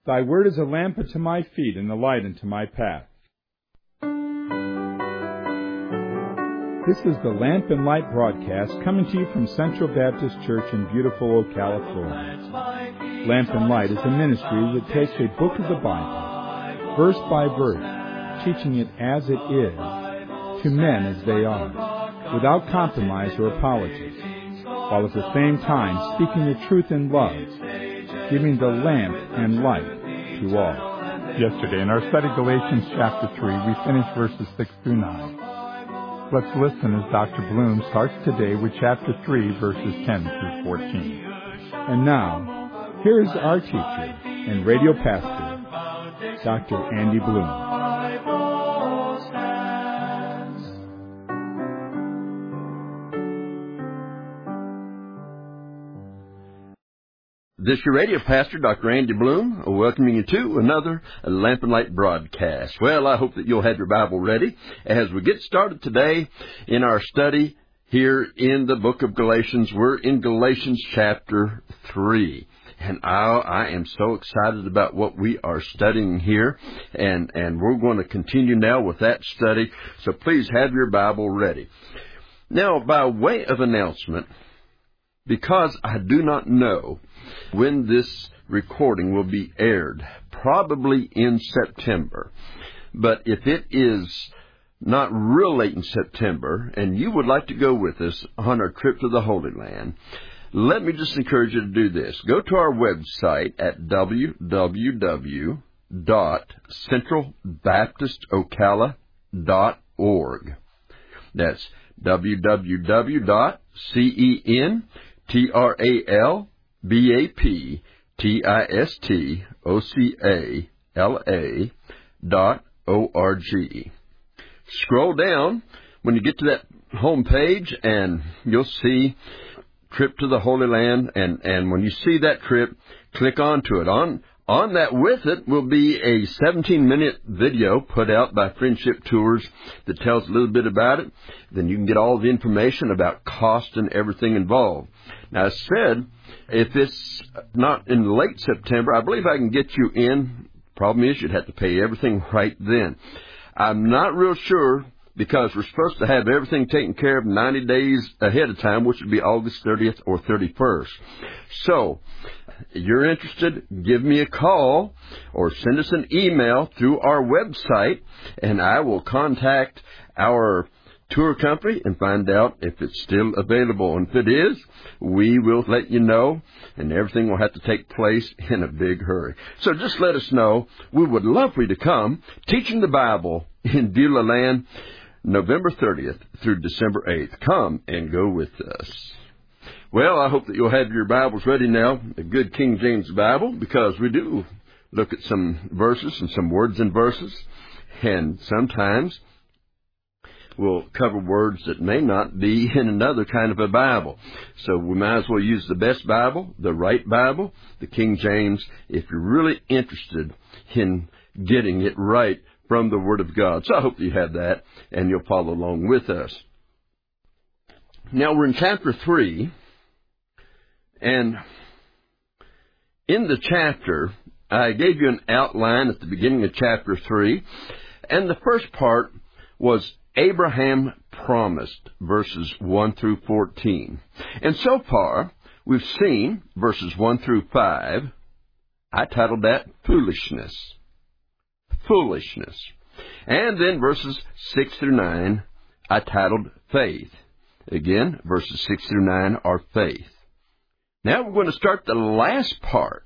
Thy word is a lamp unto my feet and a light unto my path. This is the Lamp and Light broadcast coming to you from Central Baptist Church in beautiful Ocala, Florida. Lamp and Light is a ministry that takes a book of the Bible, verse by verse, teaching it as it is, to men as they are, without compromise or apology, while at the same time speaking the truth in love, giving the lamp and light to all. Yesterday in our study Galatians chapter 3, we finished verses 6 through 9. Let's listen as Dr. Bloom starts today with chapter 3, verses 10 through 14. And now, here is our teacher and radio pastor, Dr. Andy Bloom. This is your radio pastor, Dr. Andy Bloom, welcoming you to another Lamp and Light broadcast. Well, I hope that you'll have your Bible ready as we get started today in our study here in the book of Galatians. We're in Galatians chapter 3. And I am so excited about what we are studying here, and we're going to continue now with that study. So please have your Bible ready. Now, by way of announcement, because I do not know when this recording will be aired, probably in September. But if it is not real late in September, and you would like to go with us on our trip to the Holy Land, let me just encourage you to do this. Go to our website at www.centralbaptistocala.org. That's www.centralbaptistocala.org. Scroll down when you get to that home page, and you'll see Trip to the Holy Land, and when you see that trip, click onto it. On that with it will be a 17-minute video put out by Friendship Tours that tells a little bit about it. Then you can get all the information about cost and everything involved. Now, as said, if it's not in late September, I believe I can get you in. Problem is, you'd have to pay everything right then. I'm not real sure, because we're supposed to have everything taken care of 90 days ahead of time, which would be August 30th or 31st. So, if you're interested, give me a call or send us an email through our website, and I will contact our tour company and find out if it's still available. And if it is, we will let you know, and everything will have to take place in a big hurry. So just let us know. We would love for you to come teaching the Bible in Beulah Land, November 30th through December 8th. Come and go with us. Well, I hope that you'll have your Bibles ready now, a good King James Bible, because we do look at some verses and some words in verses, and sometimes we'll cover words that may not be in another kind of a Bible. So we might as well use the best Bible, the right Bible, the King James, if you're really interested in getting it right from the Word of God. So I hope you have that, and you'll follow along with us. Now we're in chapter 3, and in the chapter, I gave you an outline at the beginning of chapter 3, and the first part was Abraham promised, verses 1 through 14. And so far, we've seen verses 1 through 5. I titled that Foolishness. Foolishness. And then verses 6 through 9, I titled Faith. Again, verses 6 through 9 are faith. Now we're going to start the last part,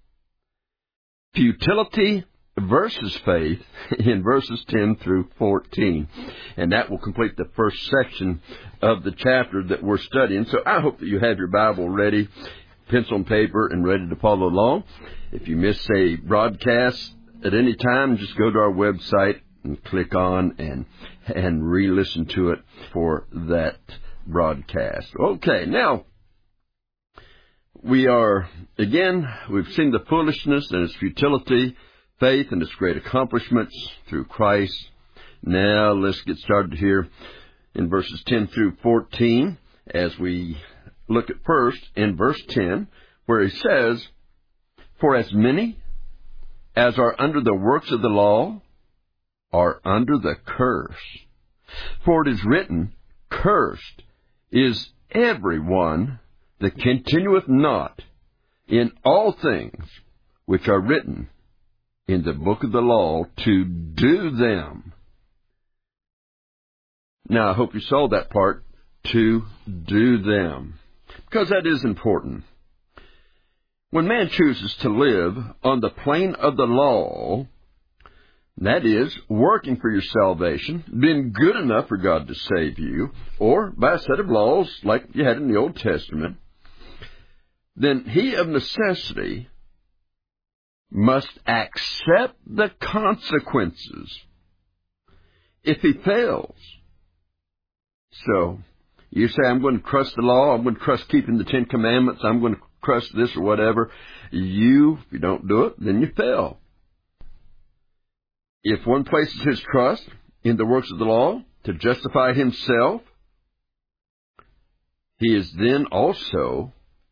futility versus faith, in verses 10 through 14. And that will complete the first section of the chapter that we're studying. So I hope that you have your Bible ready, pencil and paper, and ready to follow along. If you miss a broadcast at any time, just go to our website and click on and re-listen to it for that broadcast. Okay, now we've seen the foolishness and its futility, faith and its great accomplishments through Christ. Now let's get started here in verses 10 through 14 as we look at first in verse 10, where he says, "For as many as are under the works of the law, are under the curse. For it is written, Cursed is every one that continueth not in all things which are written in the book of the law to do them. Now, I hope you saw that part, to do them, because that is important. When man chooses to live on the plane of the law, that is, working for your salvation, being good enough for God to save you, or by a set of laws like you had in the Old Testament, then he of necessity must accept the consequences if he fails. So, you say, I'm going to trust the law, I'm going to trust keeping the Ten Commandments, I'm going to trust this or whatever. If you don't do it, then you fail. If one places his trust in the works of the law to justify himself, he is then also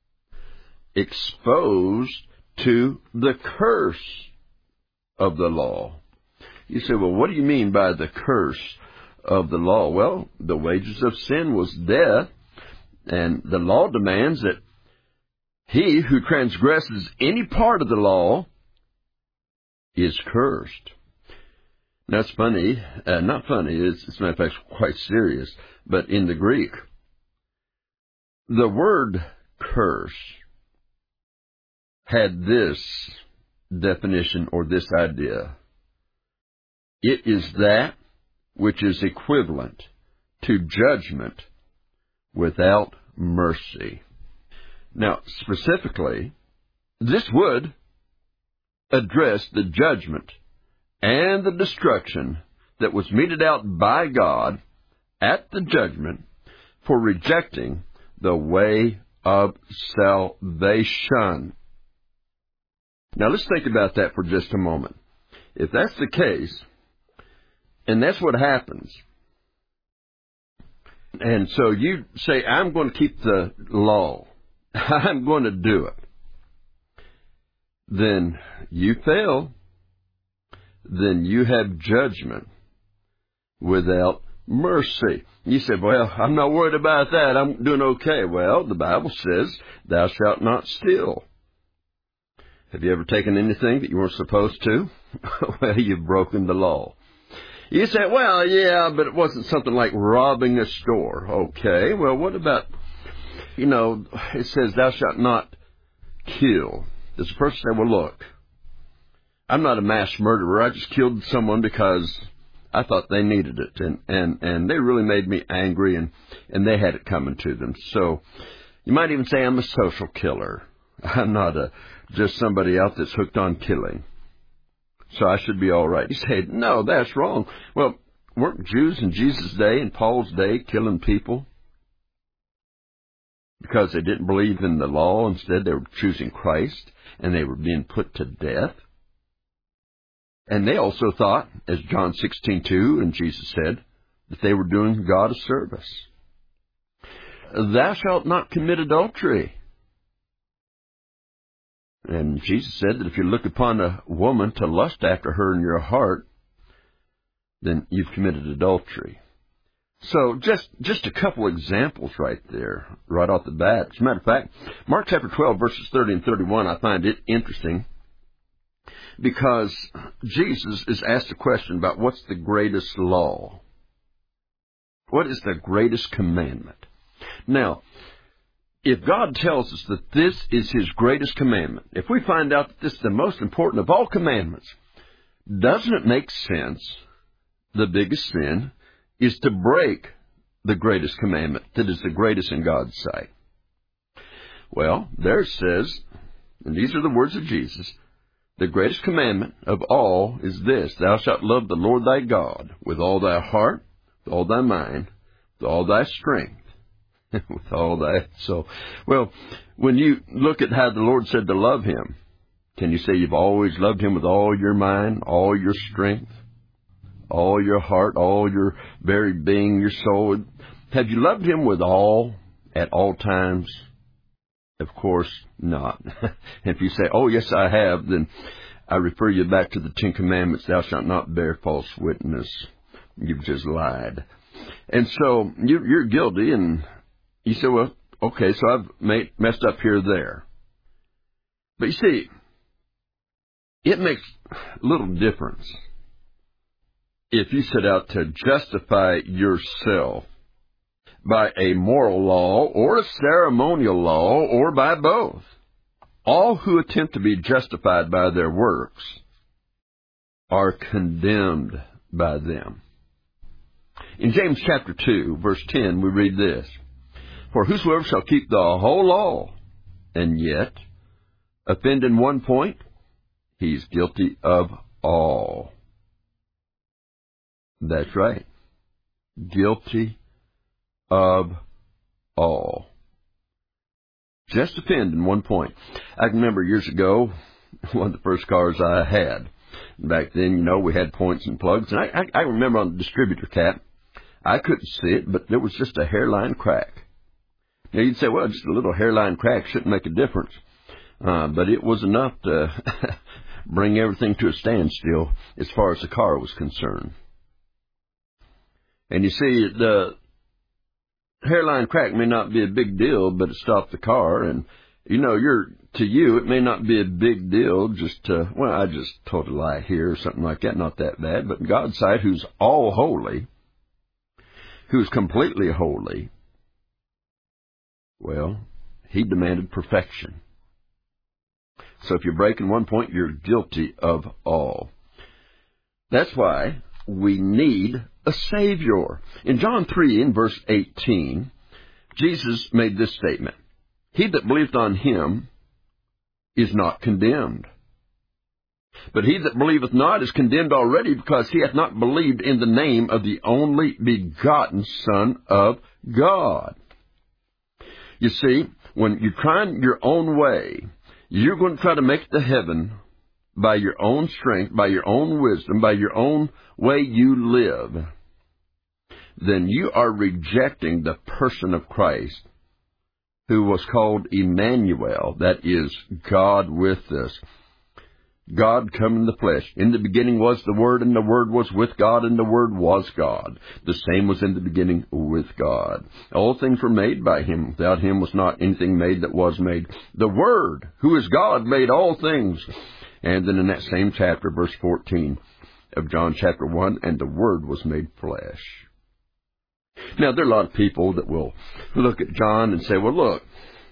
exposed to the curse of the law. You say, well, what do you mean by the curse of the law? Well, the wages of sin was death, and the law demands that he who transgresses any part of the law is cursed. Now, it's funny, not funny, it's a matter of fact quite serious, but in the Greek, the word curse had this definition or this idea. It is that which is equivalent to judgment without mercy. Now, specifically, this would address the judgment and the destruction that was meted out by God at the judgment for rejecting the way of salvation. Now, let's think about that for just a moment. If that's the case, and that's what happens, and so you say, I'm going to keep the law, I'm going to do it, then you fail, then you have judgment without mercy. You said, well, I'm not worried about that, I'm doing okay. Well, the Bible says, thou shalt not steal. Have you ever taken anything that you weren't supposed to? Well, you've broken the law. You say, well, yeah, but it wasn't something like robbing a store. Okay, well, what about, it says thou shalt not kill. Does the person say, well, look, I'm not a mass murderer. I just killed someone because I thought they needed it, and they really made me angry, and they had it coming to them. So you might even say I'm a social killer. I'm not just somebody else that's hooked on killing. So I should be all right. You say, no, that's wrong. Well, weren't Jews in Jesus' day and Paul's day killing people because they didn't believe in the law? Instead, they were choosing Christ, and they were being put to death. And they also thought, as John 16:2 and Jesus said, that they were doing God a service. Thou shalt not commit adultery. And Jesus said that if you look upon a woman to lust after her in your heart, then you've committed adultery. So just a couple examples right there, right off the bat. As a matter of fact, Mark chapter 12, verses 30 and 31, I find it interesting because Jesus is asked a question about what's the greatest law. What is the greatest commandment? Now, if God tells us that this is His greatest commandment, if we find out that this is the most important of all commandments, doesn't it make sense the biggest sin is to break the greatest commandment that is the greatest in God's sight? Well, there it says, and these are the words of Jesus, the greatest commandment of all is this, thou shalt love the Lord thy God with all thy heart, with all thy mind, with all thy strength, with all that. So, well, when you look at how the Lord said to love Him, can you say you've always loved Him with all your mind, all your strength, all your heart, all your very being, your soul? Have you loved Him with all at all times? Of course not. If you say, oh, yes, I have, then I refer you back to the Ten Commandments, thou shalt not bear false witness. You've just lied. And so you're guilty, and you say, well, okay, so I've messed up here or there. But you see, it makes little difference if you set out to justify yourself by a moral law or a ceremonial law or by both. All who attempt to be justified by their works are condemned by them. In James chapter 2, verse 10, we read this, for whosoever shall keep the whole law and yet offend in one point, he's guilty of all. That's right. Guilty of all. Just offend in one point. I remember years ago, one of the first cars I had. Back then, we had points and plugs. And I remember on the distributor cap, I couldn't see it, but there was just a hairline crack. Now, you'd say, well, just a little hairline crack shouldn't make a difference. But it was enough to bring everything to a standstill as far as the car was concerned. And you see, the hairline crack may not be a big deal, but it stopped the car. And, to you, it may not be a big deal just to, well, I just told a lie here or something like that. Not that bad. But in God's sight, who's all holy, who's completely holy, well, he demanded perfection. So if you're breaking one point, you're guilty of all. That's why we need a Savior. In John 3, in verse 18, Jesus made this statement, he that believeth on him is not condemned. But he that believeth not is condemned already, because he hath not believed in the name of the only begotten Son of God. You see, when you're trying your own way, you're going to try to make it to heaven by your own strength, by your own wisdom, by your own way you live, then you are rejecting the person of Christ, who was called Emmanuel, that is, God with us. God come in the flesh. In the beginning was the Word, and the Word was with God, and the Word was God. The same was in the beginning with God. All things were made by him. Without him was not anything made that was made. The Word, who is God, made all things. And then in that same chapter, verse 14 of John chapter 1, and the Word was made flesh. Now, there are a lot of people that will look at John and say, well, look,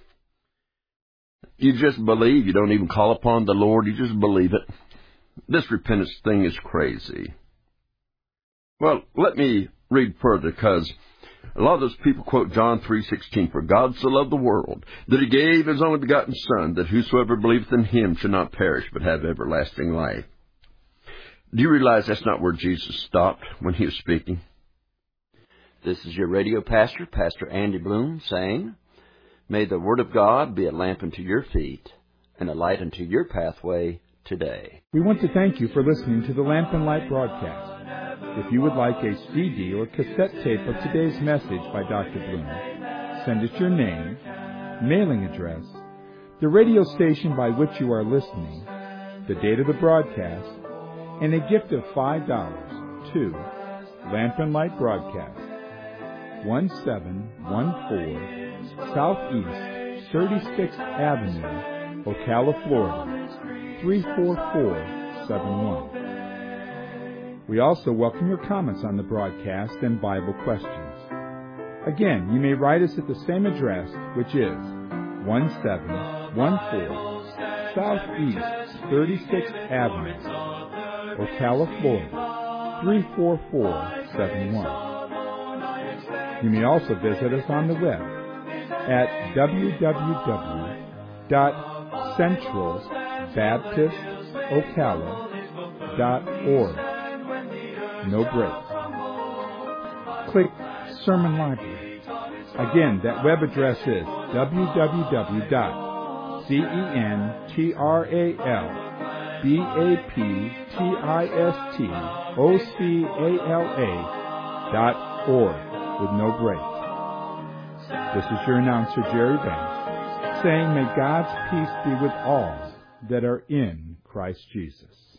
you just believe. You don't even call upon the Lord. You just believe it. This repentance thing is crazy. Well, let me read further, because a lot of those people quote John 3:16, for God so loved the world that he gave his only begotten Son, that whosoever believeth in him should not perish but have everlasting life. Do you realize that's not where Jesus stopped when he was speaking? This is your radio pastor, Pastor Andy Bloom, saying, may the Word of God be a lamp unto your feet and a light unto your pathway today. We want to thank you for listening to the Lamp and Light broadcast. If you would like a CD or cassette tape of today's message by Dr. Bloom, send us your name, mailing address, the radio station by which you are listening, the date of the broadcast, and a gift of $5 to Lamp and Light Broadcast, 1714 Southeast 36th Avenue, Ocala, Florida, 34471. We also welcome your comments on the broadcast and Bible questions. Again, you may write us at the same address, which is 1714 Southeast 36th Avenue, Ocala, Florida, 34471. You may also visit us on the web at www.centralbaptistocala.org. No breaks. Click Sermon Library. Again, that web address is www.centralbaptistocala.org with no breaks. This is your announcer, Jerry Banks, saying, may God's peace be with all that are in Christ Jesus.